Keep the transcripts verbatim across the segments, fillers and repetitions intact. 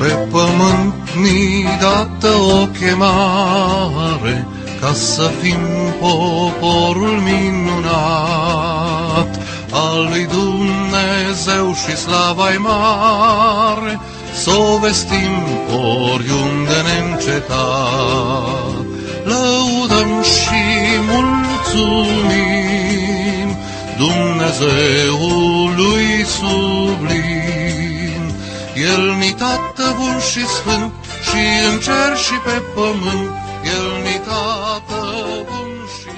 Pe pământ ni dată o chemare, ca să fim poporul minunat al lui Dumnezeu și slava-i mare, s-o vestim oriunde neîncetat. Lăudăm și mulțumim Dumnezeului sublim. El-ni Tată bun și sfânt, și în cer și pe pământ, El-ni Tată bun și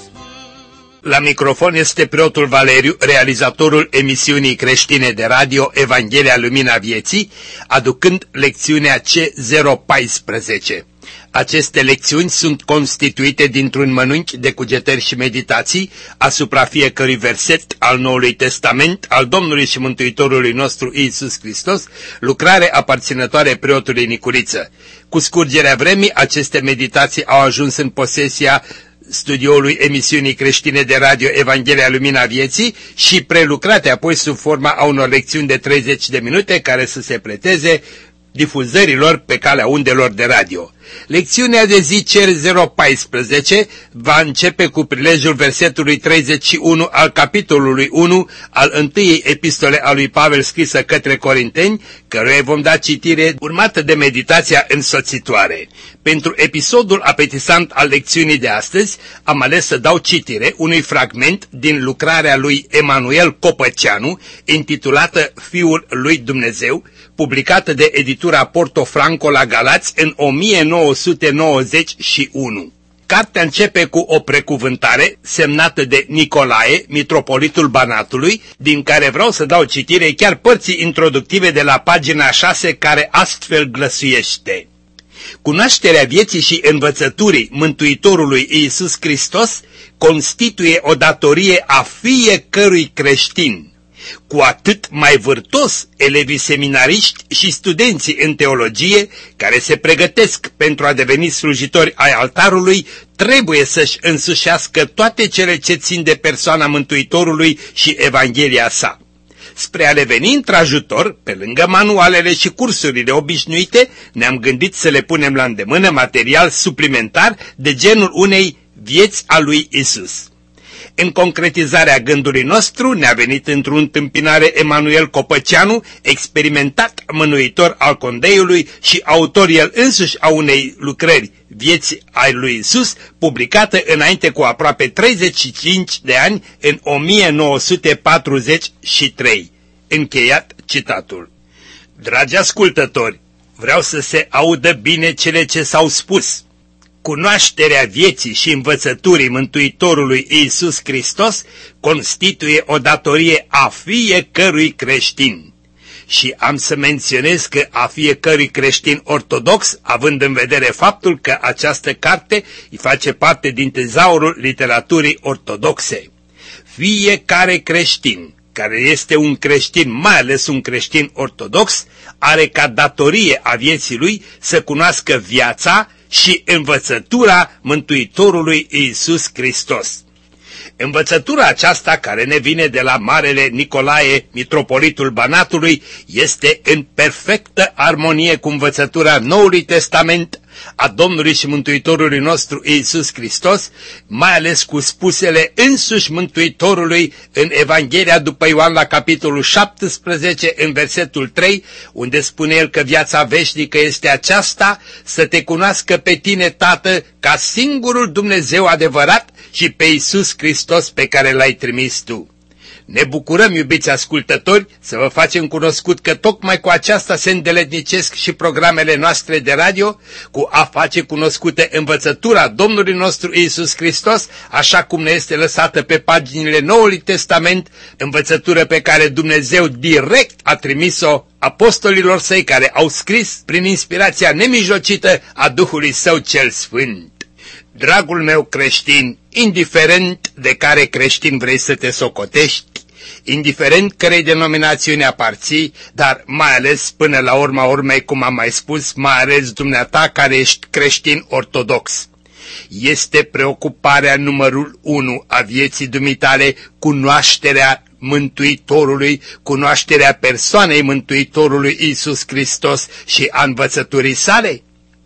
sfânt. La microfon este preotul Valeriu, realizatorul emisiunii creștine de radio Evanghelia Lumina Vieții, aducând lecțiunea C zero paisprezece. Aceste lecțiuni sunt constituite dintr-un mănânchi de cugetări și meditații asupra fiecărui verset al Noului Testament al Domnului și Mântuitorului nostru Iisus Hristos, lucrare aparținătoare preotului Nicuriță. Cu scurgerea vremii, aceste meditații au ajuns în posesia studioului emisiunii creștine de radio Evanghelia Lumina Vieții și prelucrate apoi sub forma a unor lecțiuni de treizeci de minute care să se preteze difuzărilor pe calea undelor de radio. Lecțiunea de zi C zero paisprezece va începe cu prilejul versetului treizeci și unu al capitolului unu al întâiei epistole a lui Pavel scrisă către Corinteni, căruia vom da citire urmată de meditația însoțitoare. Pentru episodul apetisant al lecțiunii de astăzi am ales să dau citire unui fragment din lucrarea lui Emanuel Copăceanu, intitulată Fiul lui Dumnezeu, publicată de editura Portofranco la Galați în o mie nouă sute nouăzeci și unu. Cartea începe cu o precuvântare semnată de Nicolae, mitropolitul Banatului, din care vreau să dau citire chiar părții introductive de la pagina șase, care astfel glăsuiește: Cunoașterea vieții și învățăturii Mântuitorului Iisus Hristos constituie o datorie a fiecărui creștin. Cu atât mai vârtos elevii seminariști și studenții în teologie, care se pregătesc pentru a deveni slujitori ai altarului, trebuie să-și însușească toate cele ce țin de persoana Mântuitorului și Evanghelia sa. Spre a le veni într-ajutor, pe lângă manualele și cursurile obișnuite, ne-am gândit să le punem la îndemână material suplimentar de genul unei vieți a lui Isus. În concretizarea gândului nostru ne-a venit într-o întâmpinare Emanuel Copăceanu, experimentat mânuitor al Condeiului și autor el însuși a unei lucrări, Vieți ai lui Isus, publicată înainte cu aproape treizeci și cinci de ani, în o mie nouă sute patruzeci și trei. Încheiat citatul. Dragi ascultători, vreau să se audă bine cele ce s-au spus. Cunoașterea vieții și învățăturii Mântuitorului Iisus Hristos constituie o datorie a fiecărui creștin. Și am să menționez că a fiecărui creștin ortodox, având în vedere faptul că această carte îi face parte din tezaurul literaturii ortodoxe. Fiecare creștin care este un creștin, mai ales un creștin ortodox, are ca datorie a vieții lui să cunoască viața și învățătura Mântuitorului Iisus Hristos. Învățătura aceasta, care ne vine de la Marele Nicolae, mitropolitul Banatului, este în perfectă armonie cu învățătura Noului Testament a Domnului și Mântuitorului nostru Iisus Hristos, mai ales cu spusele însuși Mântuitorului în Evanghelia după Ioan la capitolul șaptesprezece, în versetul trei, unde spune el că viața veșnică este aceasta, să te cunoască pe tine, Tată, ca singurul Dumnezeu adevărat și pe Iisus Hristos pe care l-ai trimis tu. Ne bucurăm, iubiți ascultători, să vă facem cunoscut că tocmai cu aceasta se îndeletnicesc și programele noastre de radio, cu a face cunoscută învățătura Domnului nostru Iisus Hristos, așa cum ne este lăsată pe paginile Noului Testament, învățătură pe care Dumnezeu direct a trimis-o apostolilor săi, care au scris prin inspirația nemijlocită a Duhului Său cel Sfânt. Dragul meu creștin, indiferent de care creștin vrei să te socotești, indiferent cărei denominațiuni aparții, dar mai ales până la urma urmei, cum am mai spus, mai ales dumneata care ești creștin ortodox. Este preocuparea numărul unu a vieții dumitale cunoașterea Mântuitorului, cunoașterea persoanei Mântuitorului Iisus Hristos și a învățăturii sale?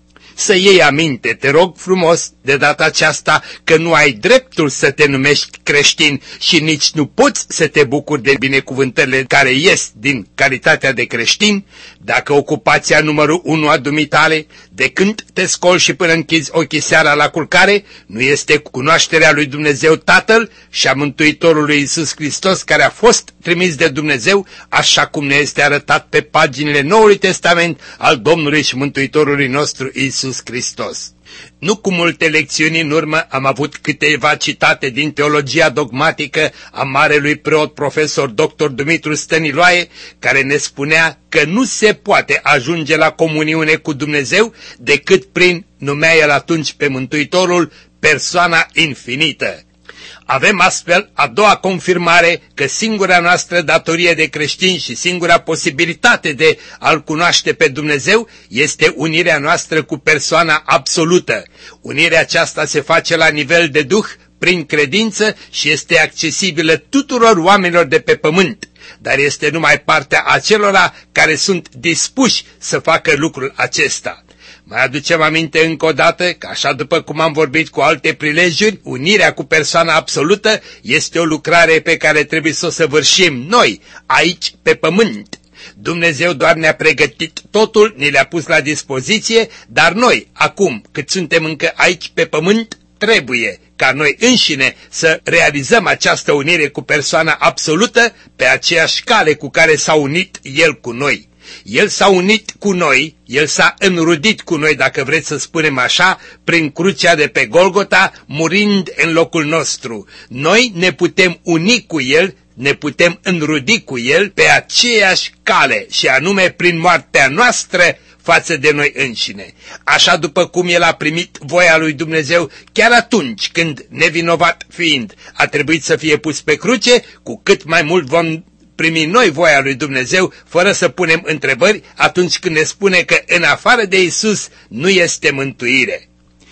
Să iei aminte, te rog frumos, de data aceasta, că nu ai dreptul să te numești creștin și nici nu poți să te bucuri de binecuvântările care ies din calitatea de creștin, dacă ocupația numărul unu a dumitale, de când te scoli și până închizi ochii seara la culcare, nu este cunoașterea lui Dumnezeu Tatăl și a Mântuitorului Iisus Hristos, care a fost trimis de Dumnezeu, așa cum ne este arătat pe paginile Noului Testament al Domnului și Mântuitorului nostru Iisus Hristos. Nu cu multe lecțiuni în urmă am avut câteva citate din teologia dogmatică a marelui preot profesor doctor Dumitru Stăniloae, care ne spunea că nu se poate ajunge la comuniune cu Dumnezeu decât prin, numea el atunci pe Mântuitorul, persoana infinită. Avem astfel a doua confirmare că singura noastră datorie de creștini și singura posibilitate de a-L cunoaște pe Dumnezeu este unirea noastră cu persoana absolută. Unirea aceasta se face la nivel de Duh, prin credință și este accesibilă tuturor oamenilor de pe pământ, dar este numai partea acelora care sunt dispuși să facă lucrul acesta. Mai aducem aminte încă o dată că, așa după cum am vorbit cu alte prilejuri, unirea cu persoana absolută este o lucrare pe care trebuie să o săvârșim noi, aici pe pământ. Dumnezeu doar ne-a pregătit totul, ne le-a pus la dispoziție, dar noi, acum, cât suntem încă aici pe pământ, trebuie ca noi înșine să realizăm această unire cu persoana absolută pe aceeași cale cu care s-a unit El cu noi. El s-a unit cu noi, El s-a înrudit cu noi, dacă vreți să spunem așa, prin crucea de pe Golgota, murind în locul nostru. Noi ne putem uni cu El, ne putem înrudi cu El pe aceeași cale, și anume prin moartea noastră față de noi înșine. Așa după cum El a primit voia lui Dumnezeu chiar atunci când, nevinovat fiind, a trebuit să fie pus pe cruce, cu cât mai mult vom primi noi voia lui Dumnezeu, fără să punem întrebări, atunci când ne spune că în afară de Isus nu este mântuire.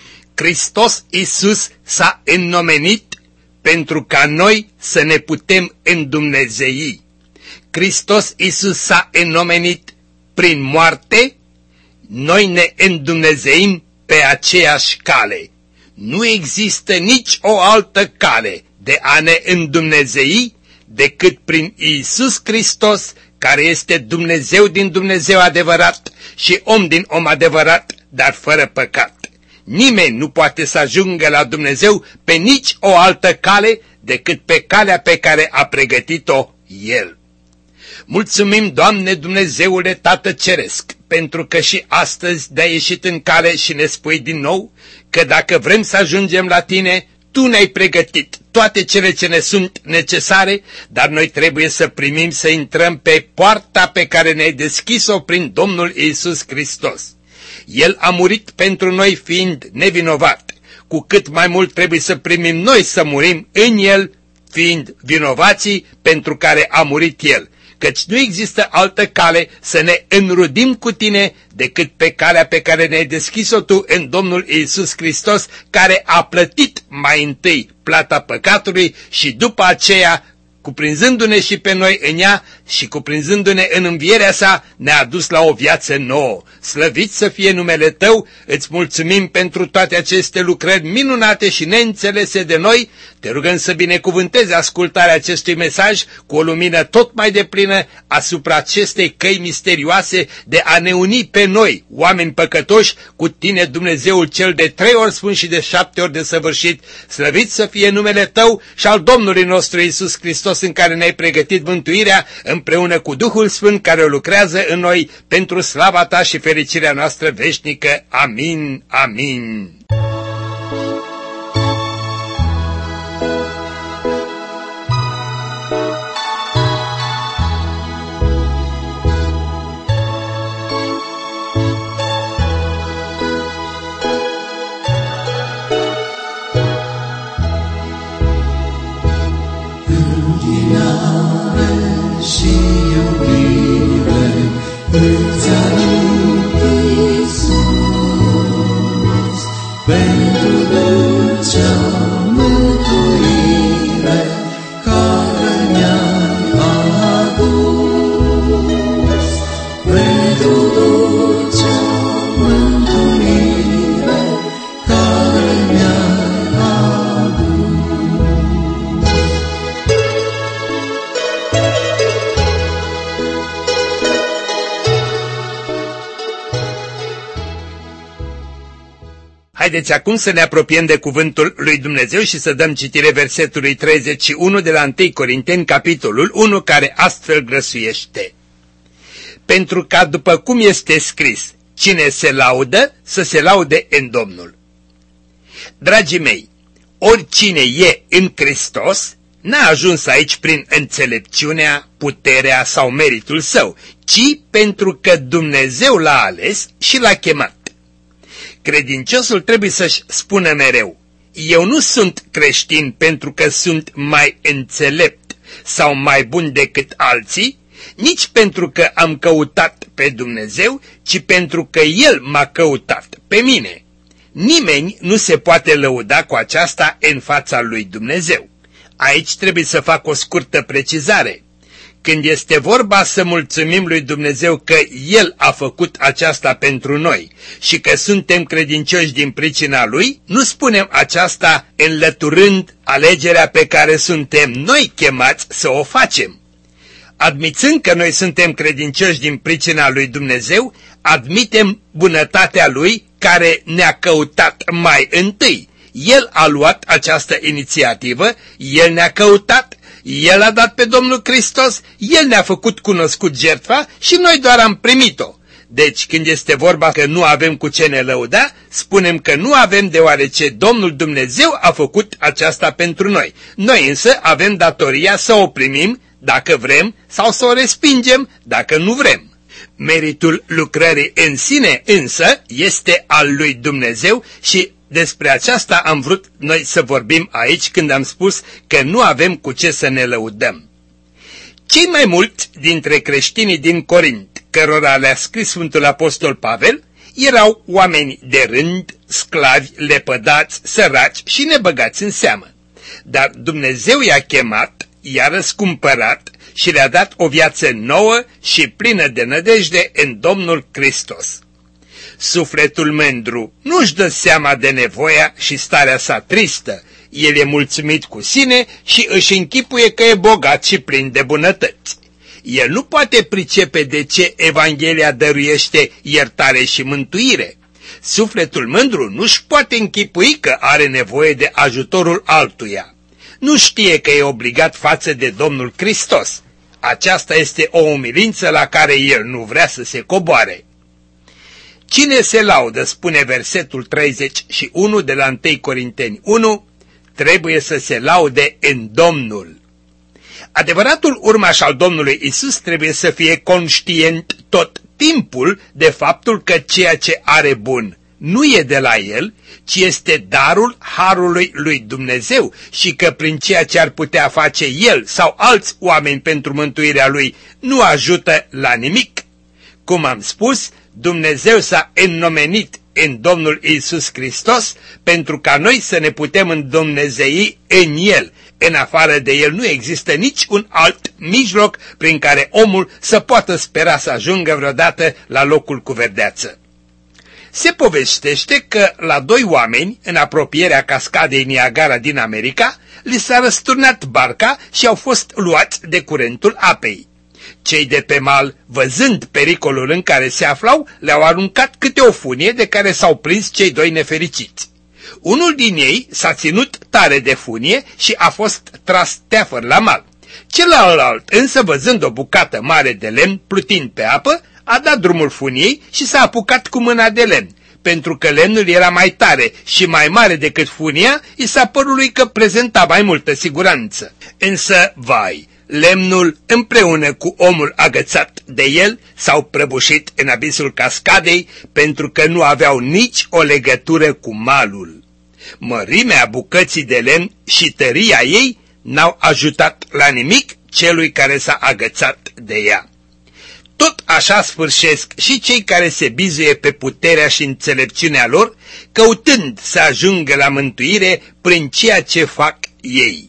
Hristos Isus s-a înnomenit pentru ca noi să ne putem îndumnezei. Hristos Isus s-a înnomenit prin moarte, noi ne îndumnezeim pe aceeași cale. Nu există nici o altă cale de a ne îndumnezei decât prin Iisus Hristos, care este Dumnezeu din Dumnezeu adevărat și om din om adevărat, dar fără păcat. Nimeni nu poate să ajungă la Dumnezeu pe nici o altă cale decât pe calea pe care a pregătit-o El. Mulțumim, Doamne Dumnezeule Tată Ceresc, pentru că și astăzi de-ai ieșit în cale și ne spui din nou că dacă vrem să ajungem la Tine, Tu ne-ai pregătit toate cele ce ne sunt necesare, dar noi trebuie să primim, să intrăm pe poarta pe care ne-ai deschis-o prin Domnul Iisus Hristos. El a murit pentru noi fiind nevinovat, cu cât mai mult trebuie să primim noi să murim în El, fiind vinovații pentru care a murit El. Căci nu există altă cale să ne înrudim cu Tine decât pe calea pe care ne-ai deschis-o Tu în Domnul Iisus Hristos, care a plătit mai întâi plata păcatului și după aceea, cuprinzându-ne și pe noi în ea și cuprinzându-ne în învierea sa, ne-a dus la o viață nouă. Slăvit să fie numele Tău, îți mulțumim pentru toate aceste lucrări minunate și neînțelese de noi. Te rugăm să binecuvântezi ascultarea acestui mesaj cu o lumină tot mai deplină asupra acestei căi misterioase de a ne uni pe noi, oameni păcătoși, cu Tine, Dumnezeul cel de trei ori sfânt și de șapte ori desăvârșit. Slăvit să fie numele Tău și al Domnului nostru Iisus Hristos, în care ne-ai pregătit mântuirea, împreună cu Duhul Sfânt care lucrează în noi pentru slava Ta și fericirea noastră veșnică. Amin, amin. Pentru dulcea mântuire care ne-ai Haideți acum să ne apropiem de cuvântul lui Dumnezeu și să dăm citire versetului treizeci și unu de la întâi Corinteni, capitolul unu, care astfel grăsuiește. Pentru ca, după cum este scris, cine se laudă, să se laude în Domnul. Dragii mei, oricine e în Hristos, n-a ajuns aici prin înțelepciunea, puterea sau meritul său, ci pentru că Dumnezeu l-a ales și l-a chemat. Credinciosul trebuie să-și spună mereu, eu nu sunt creștin pentru că sunt mai înțelept sau mai bun decât alții, nici pentru că am căutat pe Dumnezeu, ci pentru că El m-a căutat pe mine. Nimeni nu se poate lăuda cu aceasta în fața lui Dumnezeu. Aici trebuie să fac o scurtă precizare. Când este vorba să mulțumim lui Dumnezeu că El a făcut aceasta pentru noi și că suntem credincioși din pricina Lui, nu spunem aceasta înlăturând alegerea pe care suntem noi chemați să o facem. Admițând că noi suntem credincioși din pricina lui Dumnezeu, admitem bunătatea Lui care ne-a căutat mai întâi. El a luat această inițiativă, El ne-a căutat, El a dat pe Domnul Hristos, El ne-a făcut cunoscut jertfa și noi doar am primit-o. Deci când este vorba că nu avem cu ce ne lăuda, spunem că nu avem deoarece Domnul Dumnezeu a făcut aceasta pentru noi. Noi însă avem datoria să o primim dacă vrem sau să o respingem dacă nu vrem. Meritul lucrării în sine însă este al lui Dumnezeu și despre aceasta am vrut noi să vorbim aici când am spus că nu avem cu ce să ne lăudăm. Cei mai mulți dintre creștinii din Corint, cărora le-a scris Sfântul Apostol Pavel, erau oameni de rând, sclavi, lepădați, săraci și nebăgați în seamă. Dar Dumnezeu i-a chemat, i-a răscumpărat și le-a dat o viață nouă și plină de nădejde în Domnul Hristos. Sufletul mândru nu-și dă seama de nevoia și starea sa tristă. El e mulțumit cu sine și își închipuie că e bogat și plin de bunătăți. El nu poate pricepe de ce Evanghelia dăruiește iertare și mântuire. Sufletul mândru nu-și poate închipui că are nevoie de ajutorul altuia. Nu știe că e obligat față de Domnul Hristos. Aceasta este o umilință la care el nu vrea să se coboare. Cine se laudă, spune versetul treizeci și unu de la întâi Corinteni unu, trebuie să se laude în Domnul. Adevăratul urmaș al Domnului Isus trebuie să fie conștient tot timpul de faptul că ceea ce are bun nu e de la el, ci este darul harului lui Dumnezeu și că prin ceea ce ar putea face el sau alți oameni pentru mântuirea lui nu ajută la nimic. Cum am spus, Dumnezeu s-a înnomenit în Domnul Iisus Hristos pentru ca noi să ne putem îndumnezei în El. În afară de El nu există nici un alt mijloc prin care omul să poată spera să ajungă vreodată la locul cu verdeață. Se povestește că la doi oameni, în apropierea cascadei Niagara din America, li s-a răsturnat barca și au fost luați de curentul apei. Cei de pe mal, văzând pericolul în care se aflau, le-au aruncat câte o funie de care s-au prins cei doi nefericiți. Unul din ei s-a ținut tare de funie și a fost tras teafăr la mal. Celălalt, însă, văzând o bucată mare de lemn plutind pe apă, a dat drumul funiei și s-a apucat cu mâna de lemn. Pentru că lemnul era mai tare și mai mare decât funia, i s-a părut lui că prezenta mai multă siguranță. Însă, vai, lemnul împreună cu omul agățat de el s-au prăbușit în abisul cascadei pentru că nu aveau nici o legătură cu malul. Mărimea bucății de lemn și tăria ei n-au ajutat la nimic celui care s-a agățat de ea. Tot așa sfârșesc și cei care se bizuie pe puterea și înțelepciunea lor, căutând să ajungă la mântuire prin ceea ce fac ei.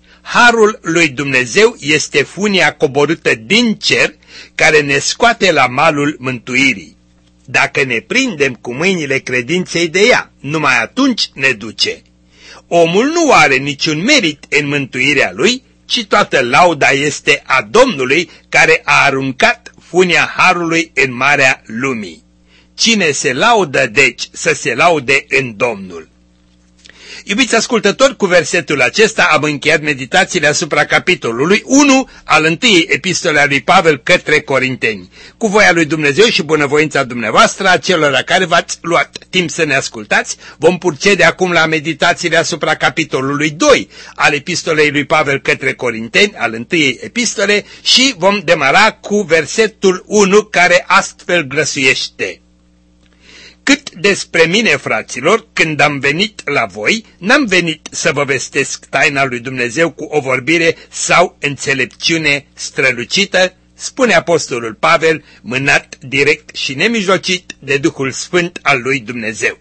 Harul lui Dumnezeu este funia coborâtă din cer care ne scoate la malul mântuirii. Dacă ne prindem cu mâinile credinței de ea, numai atunci ne duce. Omul nu are niciun merit în mântuirea lui, ci toată lauda este a Domnului care a aruncat funia harului în marea lumii. Cine se laudă, deci, să se laude în Domnul. Iubiți ascultători, cu versetul acesta am încheiat meditațiile asupra capitolului unu al întâiei epistole a lui Pavel către Corinteni. Cu voia lui Dumnezeu și bunăvoința dumneavoastră, a celor la care v-ați luat timp să ne ascultați, vom procede acum la meditațiile asupra capitolului doi al epistolei lui Pavel către Corinteni, al întâiei epistole, și vom demara cu versetul unu, care astfel glăsuiește: Cât despre mine, fraților, când am venit la voi, n-am venit să vă vestesc taina lui Dumnezeu cu o vorbire sau înțelepciune strălucită, spune apostolul Pavel, mânat direct și nemijlocit de Duhul Sfânt al lui Dumnezeu.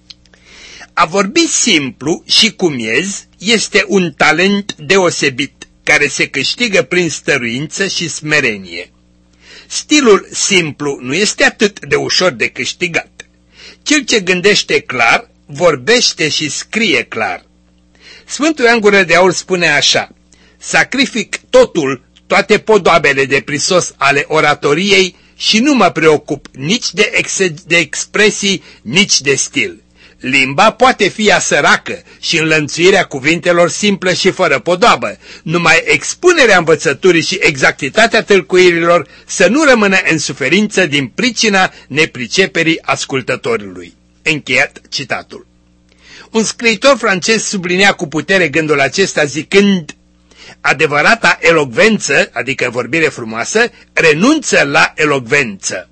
A vorbi simplu și cu miez este un talent deosebit, care se câștigă prin stăruință și smerenie. Stilul simplu nu este atât de ușor de câștigat. Cel ce gândește clar, vorbește și scrie clar. Sfântul Ioan Gură de Aur spune așa: sacrific totul, toate podoabele de prisos ale oratoriei și nu mă preocup nici de, ex de expresii, nici de stil. Limba poate fi a săracă și înlănțuirea cuvintelor simplă și fără podoabă, numai expunerea învățăturii și exactitatea tâlcuirilor să nu rămână în suferință din pricina nepriceperii ascultătorului. Încheiat citatul. Un scriitor francez sublinea cu putere gândul acesta zicând: adevărata elocvență, adică vorbire frumoasă, renunță la elocvență.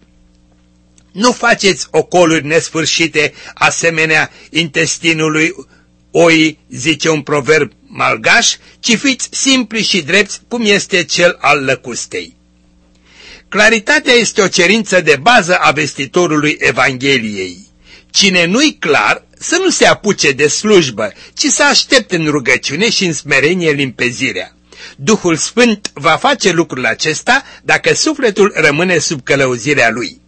Nu faceți ocoluri nesfârșite asemenea intestinului oi, zice un proverb malgaș, ci fiți simpli și drepți cum este cel al lăcustei. Claritatea este o cerință de bază a vestitorului Evangheliei. Cine nu-i clar să nu se apuce de slujbă, ci să aștepte în rugăciune și în smerenie limpezirea. Duhul Sfânt va face lucrul acesta dacă sufletul rămâne sub călăuzirea lui.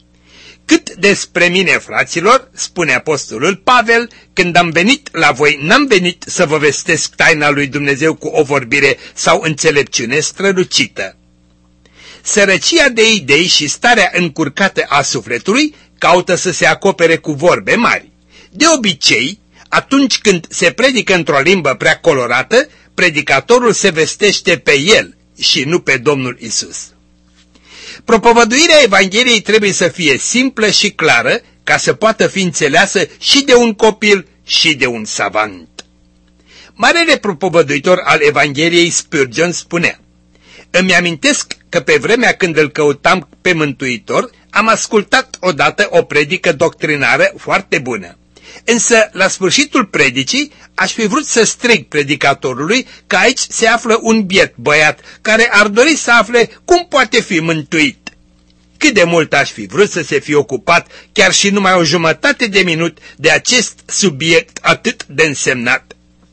Cât despre mine, fraților, spune apostolul Pavel, când am venit la voi, n-am venit să vă vestesc taina lui Dumnezeu cu o vorbire sau înțelepciune strălucită. Sărăcia de idei și starea încurcată a sufletului caută să se acopere cu vorbe mari. De obicei, atunci când se predică într-o limbă prea colorată, predicatorul se vestește pe el și nu pe Domnul Isus. Propovăduirea Evangheliei trebuie să fie simplă și clară, ca să poată fi înțeleasă și de un copil și de un savant. Marele propovăduitor al Evangheliei, Spurgeon, spunea: îmi amintesc că pe vremea când îl căutam pe Mântuitor, am ascultat odată o predică doctrinară foarte bună. Însă, la sfârșitul predicii, aș fi vrut să strig predicatorului că aici se află un biet băiat care ar dori să afle cum poate fi mântuit. Cât de mult aș fi vrut să se fie ocupat chiar și numai o jumătate de minut de acest subiect atât de însemnat.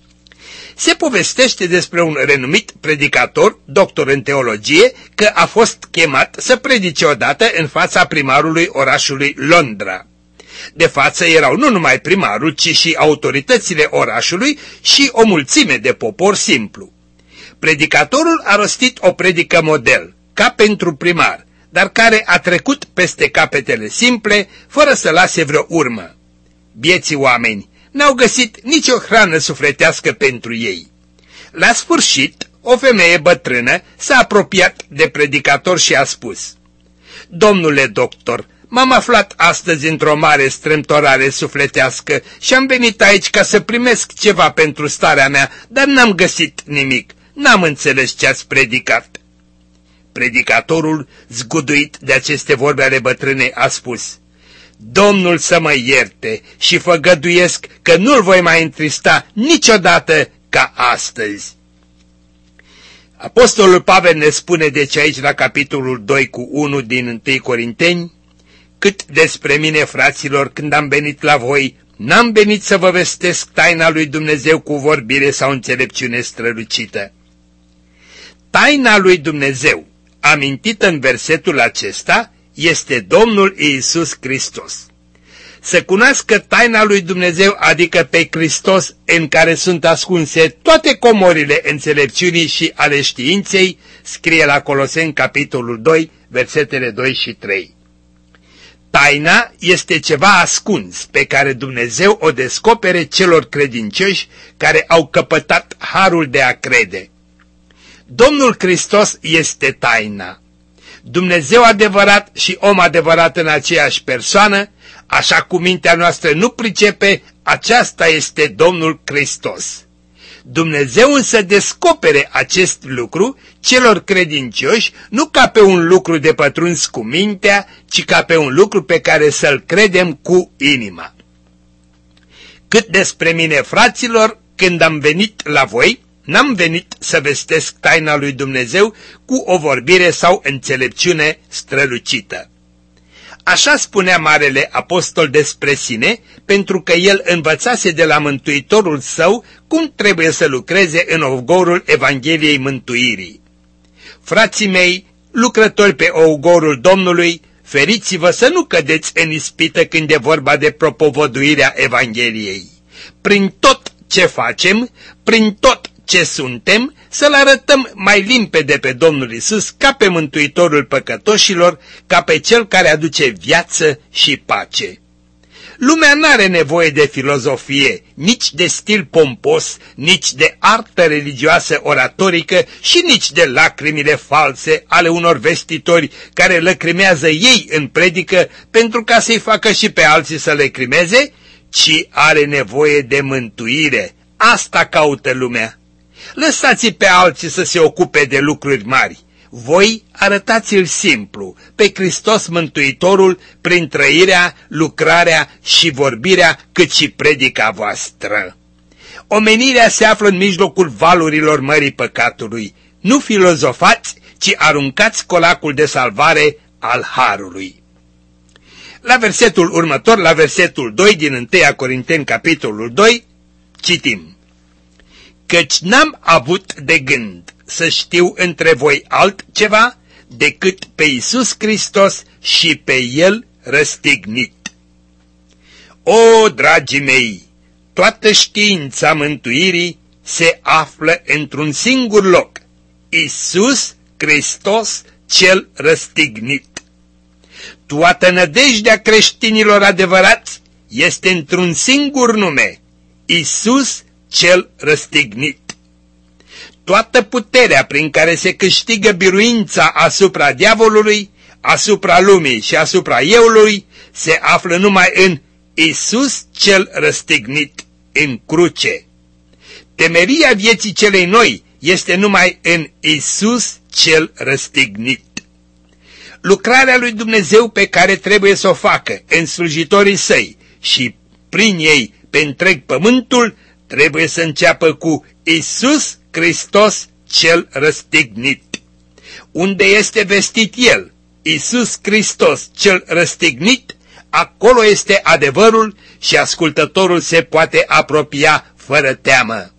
Se povestește despre un renumit predicator, doctor în teologie, că a fost chemat să predice odată în fața primarului orașului Londra. De față erau nu numai primarul, ci și autoritățile orașului și o mulțime de popor simplu. Predicatorul a rostit o predică model, ca pentru primar, dar care a trecut peste capetele simple, fără să lase vreo urmă. Bieții oameni n-au găsit nicio hrană sufletească pentru ei. La sfârșit, o femeie bătrână s-a apropiat de predicator și a spus: domnule doctor, m-am aflat astăzi într-o mare strâmtorare sufletească și am venit aici ca să primesc ceva pentru starea mea, dar n-am găsit nimic, n-am înțeles ce ați predicat. Predicatorul, zguduit de aceste vorbe ale bătrânei, a spus: Domnul să mă ierte și făgăduiesc că nu-l voi mai întrista niciodată ca astăzi. Apostolul Pavel ne spune deci aici la capitolul doi cu unu din întâi Corinteni: cât despre mine, fraților, când am venit la voi, n-am venit să vă vestesc taina lui Dumnezeu cu vorbire sau înțelepciune strălucită. Taina lui Dumnezeu, amintită în versetul acesta, este Domnul Iisus Hristos. Să cunoască taina lui Dumnezeu, adică pe Hristos, în care sunt ascunse toate comorile înțelepciunii și ale științei, scrie la Coloseni capitolul doi, versetele doi și trei. Taina este ceva ascuns pe care Dumnezeu o descopere celor credincioși care au căpătat harul de a crede. Domnul Hristos este taina. Dumnezeu adevărat și om adevărat în aceeași persoană, așa cum mintea noastră nu pricepe, aceasta este Domnul Hristos. Dumnezeu însă descopere acest lucru celor credincioși nu ca pe un lucru de pătruns cu mintea, ci ca pe un lucru pe care să-l credem cu inima. Cât despre mine, fraților, când am venit la voi, n-am venit să vestesc taina lui Dumnezeu cu o vorbire sau înțelepciune strălucită. Așa spunea Marele Apostol despre sine, pentru că el învățase de la Mântuitorul său cum trebuie să lucreze în ogorul Evangheliei Mântuirii. Frații mei, lucrători pe ogorul Domnului, feriți-vă să nu cădeți în ispită când e vorba de propovăduirea Evangheliei. Prin tot ce facem, prin tot ce suntem, să-L arătăm mai limpede pe Domnul Iisus ca pe Mântuitorul păcătoșilor, ca pe Cel care aduce viață și pace. Lumea n-are nevoie de filozofie, nici de stil pompos, nici de artă religioasă oratorică și nici de lacrimile false ale unor vestitori care lăcrimează ei în predică pentru ca să-i facă și pe alții să lăcrimeze, ci are nevoie de mântuire. Asta caută lumea. Lăsați pe alții să se ocupe de lucruri mari. Voi arătați-l simplu, pe Hristos Mântuitorul, prin trăirea, lucrarea și vorbirea, cât și predica voastră. Omenirea se află în mijlocul valurilor mării păcatului. Nu filozofați, ci aruncați colacul de salvare al harului. La versetul următor, la versetul doi din întâi Corinteni, capitolul doi, citim: Căci n-am avut de gând să știu între voi altceva decât pe Iisus Hristos și pe El răstignit. O, dragii mei, toată știința mântuirii se află într-un singur loc, Iisus Hristos cel răstignit. Toată nădejdea creștinilor adevărați este într-un singur nume, Iisus cel răstignit. Toată puterea prin care se câștigă biruința asupra diavolului, asupra lumii și asupra euului se află numai în Iisus cel răstignit, în cruce. Temeria vieții celei noi este numai în Iisus cel răstignit. Lucrarea lui Dumnezeu pe care trebuie să o facă în slujitorii săi și prin ei pe întreg pământul trebuie să înceapă cu Iisus Hristos cel răstignit. Unde este vestit El, Iisus Hristos cel răstignit, acolo este adevărul și ascultătorul se poate apropia fără teamă.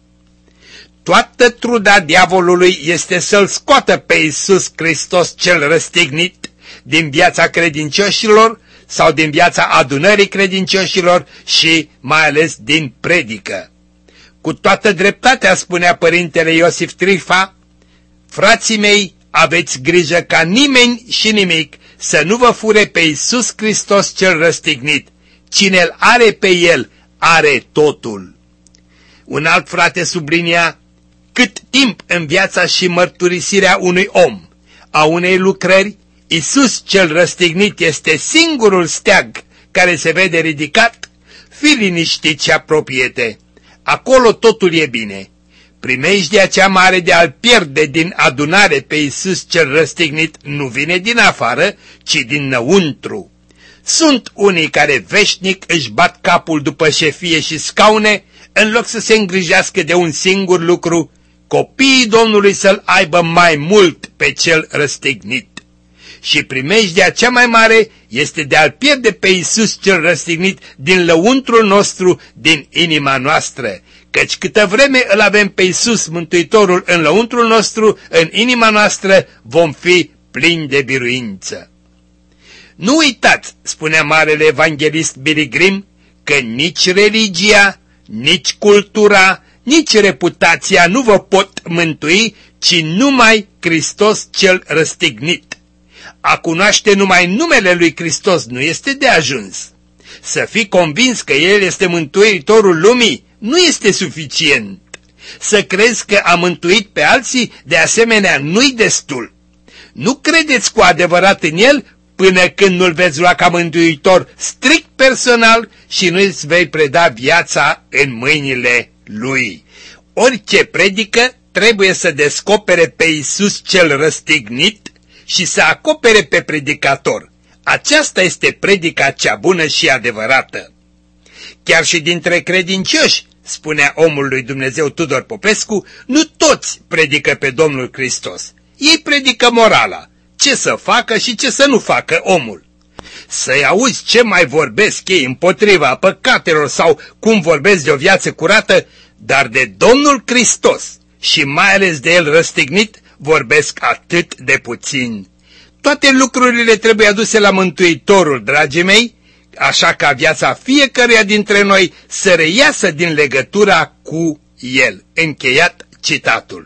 Toată truda diavolului este să-L scoată pe Iisus Hristos cel răstignit din viața credincioșilor sau din viața adunării credincioșilor și mai ales din predică. Cu toată dreptatea spunea părintele Iosif Trifa: frații mei, aveți grijă ca nimeni și nimic să nu vă fure pe Iisus Hristos cel răstignit. Cine îl are pe El, are totul. Un alt frate sublinia: cât timp în viața și mărturisirea unui om, a unei lucrări, Iisus cel răstignit este singurul steag care se vede ridicat, fii liniștit și apropie-te. Acolo totul e bine. Primejdea cea mare de a-L pierde din adunare pe Iisus cel răstignit nu vine din afară, ci dinăuntru. Sunt unii care veșnic își bat capul după șefie și scaune, în loc să se îngrijească de un singur lucru: copiii Domnului să-L aibă mai mult pe cel răstignit. Și primejdea cea mai mare este de a-L pierde pe Iisus cel răstignit din lăuntrul nostru, din inima noastră, căci câtă vreme îl avem pe Iisus Mântuitorul în lăuntrul nostru, în inima noastră, vom fi plini de biruință. Nu uitați, spunea marele evanghelist Billy Graham, că nici religia, nici cultura, nici reputația nu vă pot mântui, ci numai Hristos cel răstignit. A cunoaște numai numele lui Hristos nu este de ajuns. Să fii convins că El este mântuitorul lumii nu este suficient. Să crezi că a mântuit pe alții, de asemenea, nu-i destul. Nu credeți cu adevărat în El până când nu-L veți lua ca mântuitor strict personal și nu îți vei preda viața în mâinile Lui. Orice predică trebuie să descopere pe Iisus cel răstignit și să acopere pe predicator. Aceasta este predica cea bună și adevărată. Chiar și dintre credincioși, spunea omul lui Dumnezeu Tudor Popescu, nu toți predică pe Domnul Hristos. Ei predică morala, ce să facă și ce să nu facă omul. Să-i auzi ce mai vorbesc ei împotriva păcatelor sau cum vorbesc de o viață curată, dar de Domnul Hristos și mai ales de El răstignit vorbesc atât de puțin. Toate lucrurile trebuie aduse la Mântuitorul, dragii mei, așa ca viața fiecăruia dintre noi să reiasă din legătura cu El. Încheiat citatul.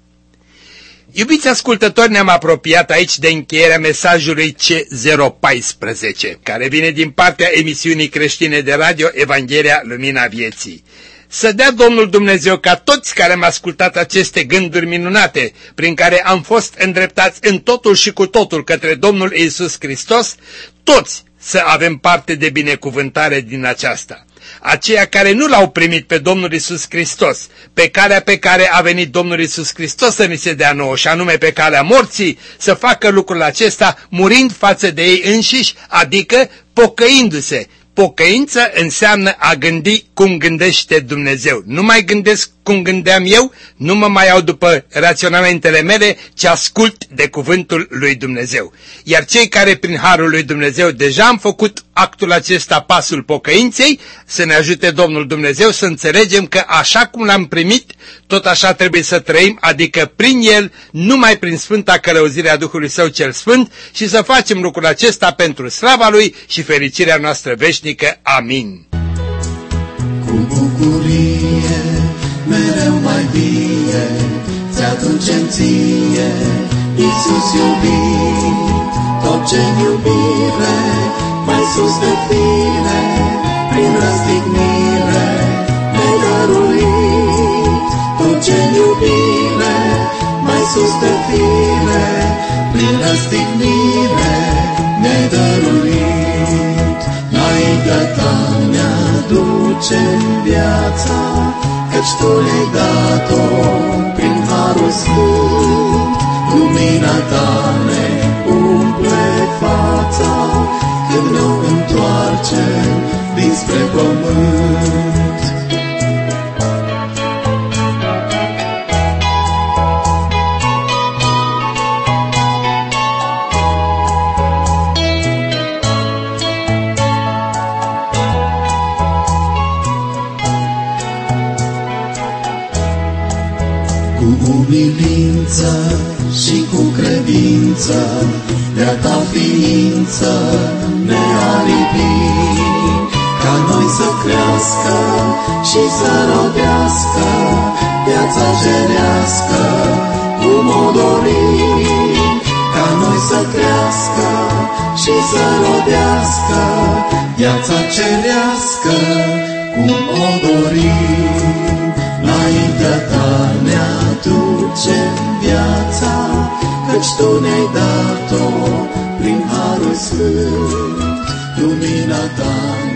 Iubiți ascultători, ne-am apropiat aici de încheierea mesajului C zero paisprezece, care vine din partea emisiunii creștine de radio Evanghelia Lumina Vieții. Să dea Domnul Dumnezeu ca toți care am ascultat aceste gânduri minunate, prin care am fost îndreptați în totul și cu totul către Domnul Iisus Hristos, toți să avem parte de binecuvântare din aceasta. Aceia care nu l-au primit pe Domnul Iisus Hristos, pe calea pe care a venit Domnul Iisus Hristos să ni se dea nouă, și anume pe calea morții, să facă lucrul acesta murind față de ei înșiși, adică pocăindu-se. Pocăință înseamnă a gândi cum gândește Dumnezeu. Nu mai gândesc cum gândeam eu, nu mă mai iau după raționamentele mele, ci ascult de cuvântul lui Dumnezeu. Iar cei care prin harul lui Dumnezeu deja am făcut actul acesta, pasul pocăinței, să ne ajute Domnul Dumnezeu să înțelegem că așa cum l-am primit, tot așa trebuie să trăim, adică prin El, numai prin sfânta călăuzire a Duhului Său cel Sfânt, și să facem lucrul acesta pentru slava Lui și fericirea noastră veșnică. Amin. Cu bucurie, mereu mai vie, ți-aducem ție, Iisus iubit, tot ce-n iubire, mai sus de fire, prin răstignire, nedăruit, tot ce-n iubire, mai sus de fire, prin răstignire, nedăruit, înaintea ta ne-aducem viața, căci tu ne-ai dat-o prin harul sfânt, lumina ta ne umple fața, când ne întoarcem dinspre pământ. Cu umilință și cu credință, de-a ta ființă ne-a lipit, ca noi să crească și să rodească viața cerească, cum o dorim. Ca noi să crească și să rodească viața cerească, cum o dorim. Înaintea ta ne-aducem viața, căci tu ne-ai dat-o prin harul sfânt, lumina ta